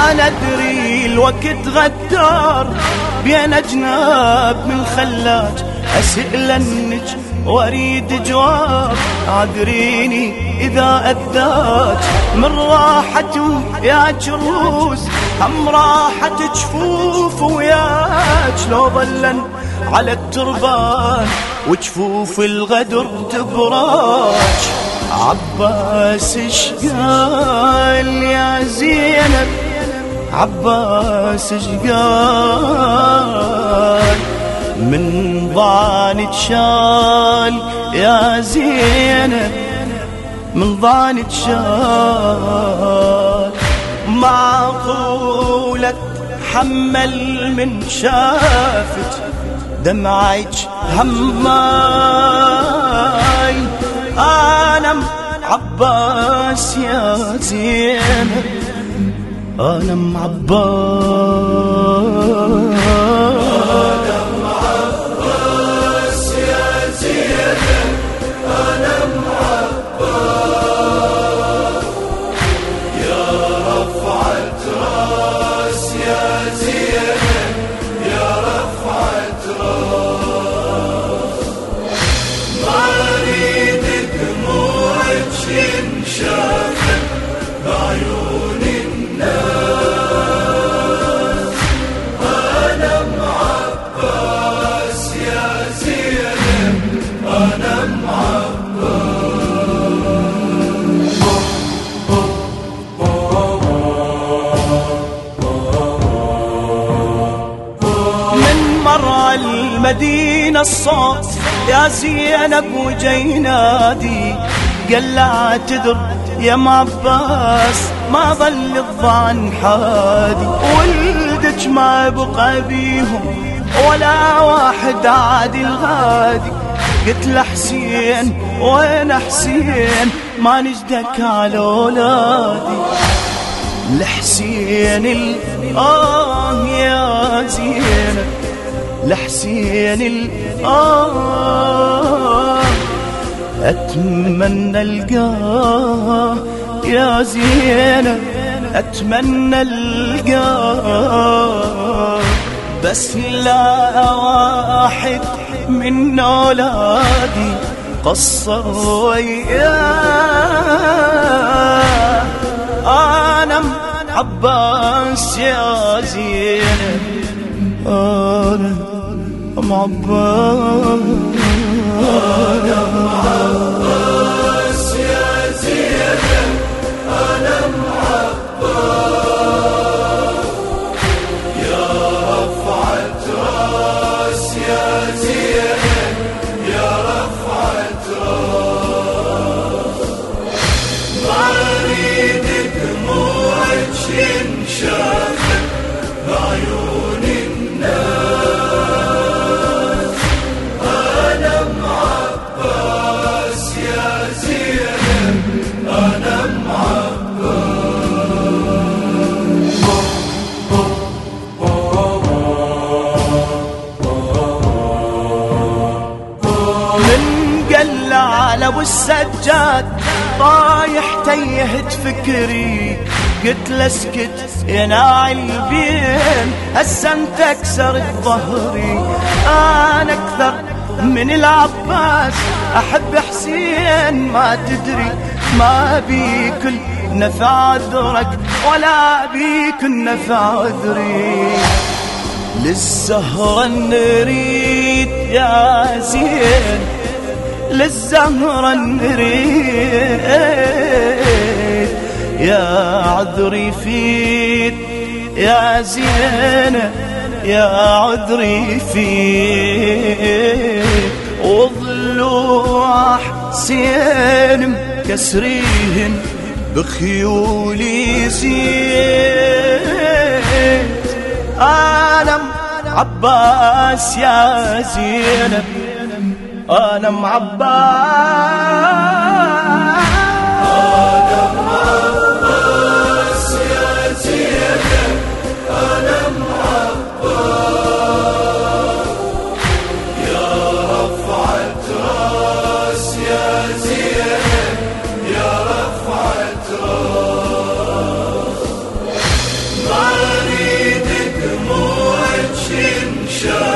أنا أدري الوقت غدار بين أجناب من خلاج، أسئل النج وأريد جواب، عذريني إذا أذاج من راحته يا جروس، هم راحة جفوف وياك لو ظلن على التربان وجفوف الغدر تبراج. عباس اش قال يا زينب، عباس اش قال من ضانك شال يا زينب، من ضانك شال معقولة حمل من شافت دمعك هماي. أنا عباس يا زينب، أنا عباس، عباس يا زينب، أنا عباس يا رفعت راس يا زينب، يا رفعت راس. ما أريد دموعك ينشافت بعيون الناس، أنا عباس يا زينب، أنا من مرة المدينة الصوت يا زينب وجاي نادي، قال لا اعتذر يا ام عباس ما ظل الظن حادي، ولدك ما بقى بيهم ولا واحد عادي الغادي. قلت له حسين وين حسين ما نجدك على اولادي، لحسين يا زينب، لحسين أتمنى القاه يا زينب، أتمنى القاه بس لا واحد من أولادي قصر وياه. أنا عباس يا زينب، أنا عباس، أنا عباس يا زينب، أنا عباس يا رفعت راس يا زينب، يا رفعت راس. ما أريد دموعك ينشافت بعيون الناس، أنا عباس يا زينب، أنا من قل على ابو السجاد طايح تيهت فكري، قلت له اسكت يا ناعي البين هسه انت كسرت ظهري. انا اكثر من العباس احب حسين ما تدري، ما بيكل نفع عذرك ولا بيكل نفع عذري. للزهرة نريد يا زين، للزهرة نريد يا عذري فيد يا زينة، يا عذري فيد وضلوع حسين مكسريهن بخيولي زين. أنا عباس يا زينب، أنا عباس، أنا عباس يا زينب، أنا عباس يا رفعت راس يا زينب، يا رفعت راس. ما شاف